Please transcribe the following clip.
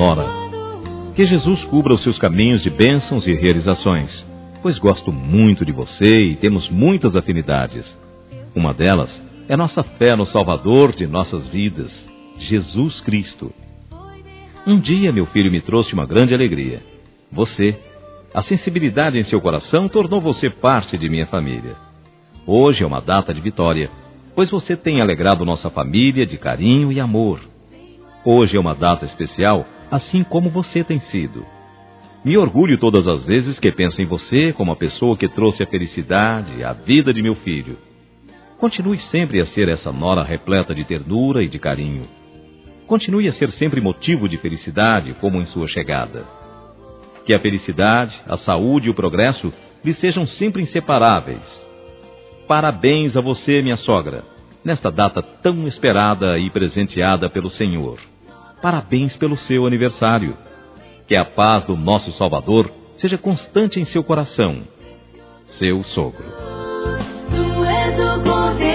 nora. Que Jesus cubra os seus caminhos de bênçãos e realizações, pois gosto muito de você e temos muitas afinidades. Uma delas é nossa fé no Salvador de nossas vidas, Jesus Cristo. Um dia meu filho me trouxe uma grande alegria. Você, a sensibilidade em seu coração tornou você parte de minha família. Hoje é uma data de vitória, pois você tem alegrado nossa família de carinho e amor. Hoje é uma data especial, assim como você tem sido. Me orgulho todas as vezes que penso em você como a pessoa que trouxe a felicidade à vida de meu filho. Continue sempre a ser essa nora repleta de ternura e de carinho. Continue a ser sempre motivo de felicidade, como em sua chegada. Que a felicidade, a saúde e o progresso lhe sejam sempre inseparáveis. Parabéns a você, minha sogra, nesta data tão esperada e presenteada pelo Senhor. Parabéns pelo seu aniversário. Que a paz do nosso Salvador seja constante em seu coração. Seu sogro. Tu és o governo.